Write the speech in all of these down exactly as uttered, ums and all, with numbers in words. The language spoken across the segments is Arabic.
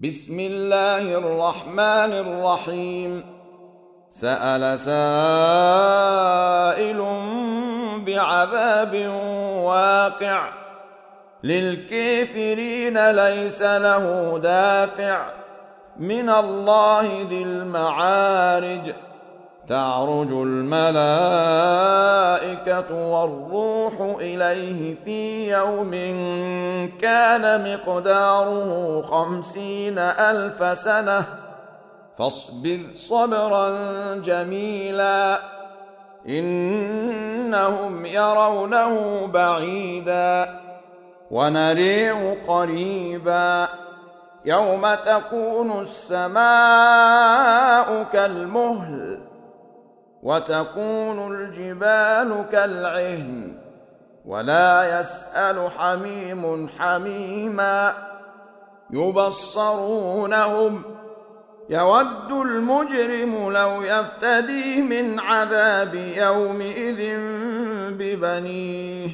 بسم الله الرحمن الرحيم. سأل سائل بعذاب واقع للكافرين ليس له دافع من الله ذي المعارج. تعرج الملائكة والروح إليه في يوم كان مقداره خمسين ألف سنة فاصبر صبرا جميلا إنهم يرونه بعيدا ونريه قريبا يوم تكون السماء كالمهل وتكون الجبال كالعهن ولا يسأل حميم حميما يبصرونهم يود المجرم لو يفتدي من عذاب يومئذ ببنيه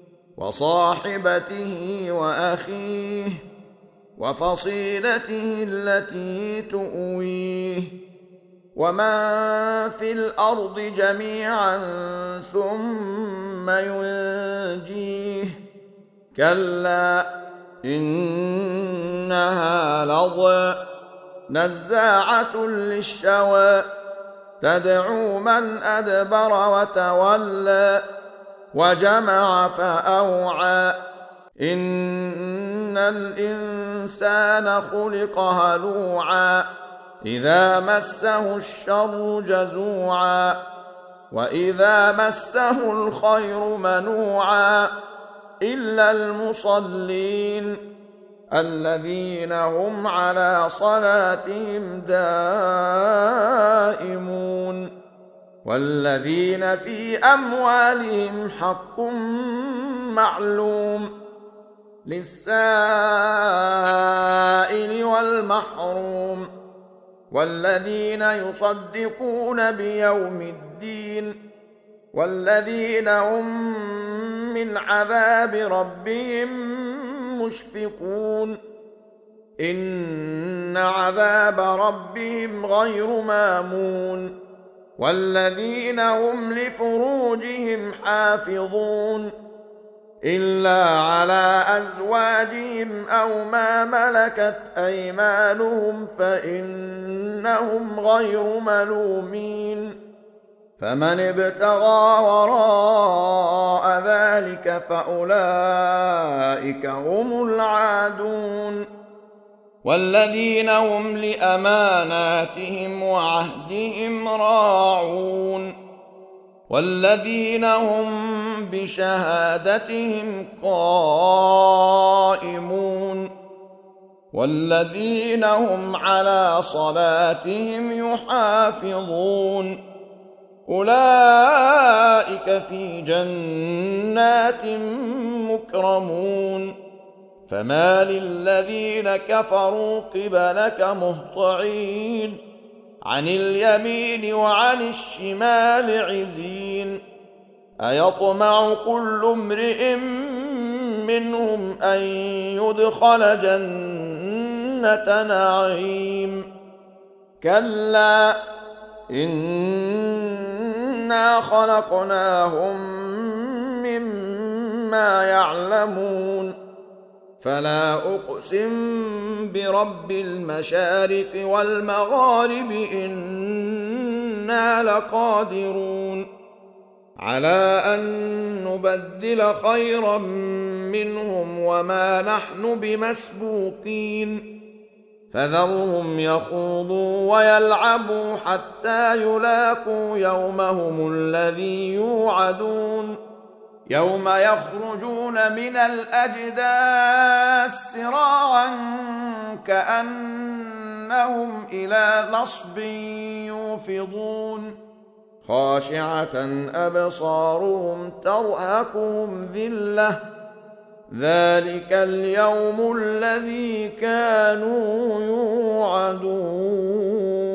وصاحبته وأخيه وفصيلته التي تؤويه ومن في الأرض جميعا ثم ينجيه كلا إنها لظى نزاعة للشوى تدعو من أدبر وتولى وجمع فأوعى إن الإنسان خلق هلوعا إذا مسه الشر جزوعا وإذا مسه الخير منوعا إلا المصلين الذين هم على صلاتهم دائمون والذين في أموالهم حق معلوم للسائل والمحروم والذين يصدقون بيوم الدين والذين هم من عذاب ربهم مشفقون إن عذاب ربهم غير مامون والذين هم لفروجهم حافظون إلا على أزواجهم أو ما ملكت أيمانهم فإنهم غير ملومين فمن ابتغى وراء ذلك فأولئك هم العادون والذين هم لأماناتهم وعهدهم راعون والذين هم بشهادتهم قائمون والذين هم على صلاتهم يحافظون أولئك في جنات مكرمون فما للذين كفروا قبلك مهطعين عن اليمين وعن الشمال عزين أيطمع كل امرئ منهم أن يدخل جنة نعيم كلا إنا خلقناهم مما يعلمون فلا أقسم برب المشارق والمغارب إنا لقادرون على أن نبدل خيرا منهم وما نحن بمسبوقين فذرهم يخوضوا ويلعبوا حتى يلاقوا يومهم الذي يوعدون يوم يخرجون من الأجداث سراعا كأنهم إلى نصب يوفضون خاشعة أبصارهم ترهقهم ذلة ذلك اليوم الذي كانوا يوعدون.